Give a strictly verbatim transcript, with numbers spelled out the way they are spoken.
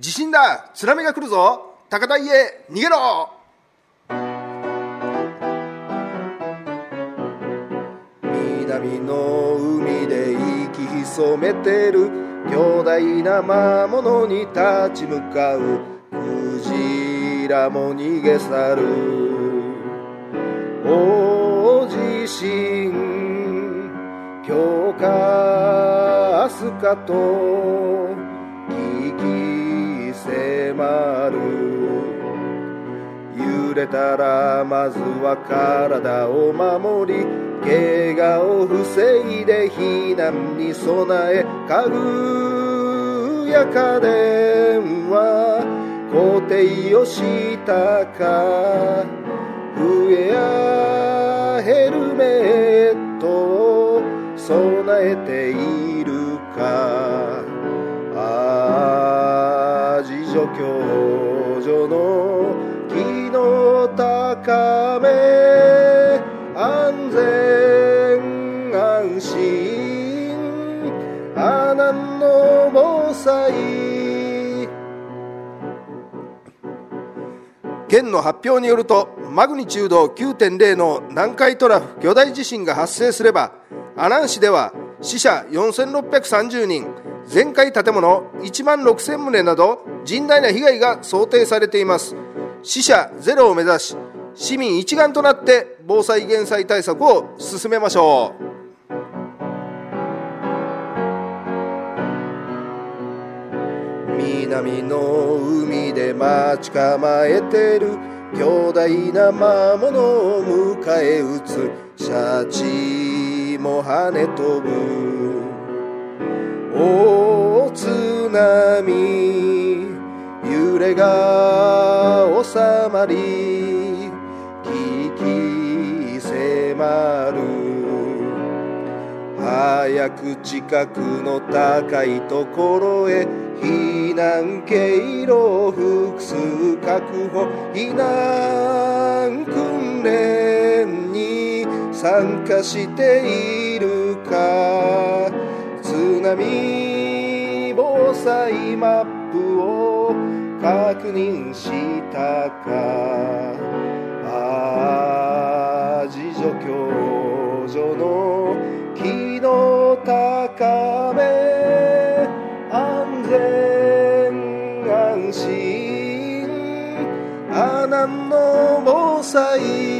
地震だ、津波が来るぞ、高台へ逃げろ。南の海で息潜めてる巨大な魔物に立ち向かうクジラも逃げ去る。大地震今日か明日かと危機迫る。揺れたらまずは体を守り、怪我を防いで避難に備え、家具や家電は固定をしたか、笛やヘルメットを備えているか。ああ、自助共助の気の高め、安全安心阿南の防災。県の発表によると、マグニチュード きゅうてんれい の南海トラフ巨大地震が発生すれば、阿南市では死者よんせんろっぴゃくさんじゅうにん、全壊建物いちまんろくせんとうなど甚大な被害が想定されています。死者ゼロを目指し、市民一丸となって防災減災対策を進めましょう。南の海で待ち構えてる巨大な魔物を迎え撃つ。シャチも跳ね飛ぶ大津波、揺れが収まり危機迫る。早く近くの高いところへ避難経路を複数確保。避難訓練に参加しているか。津波防災マップを確認したか。ああ、自助共助の気の高め、安全安心阿南の防災。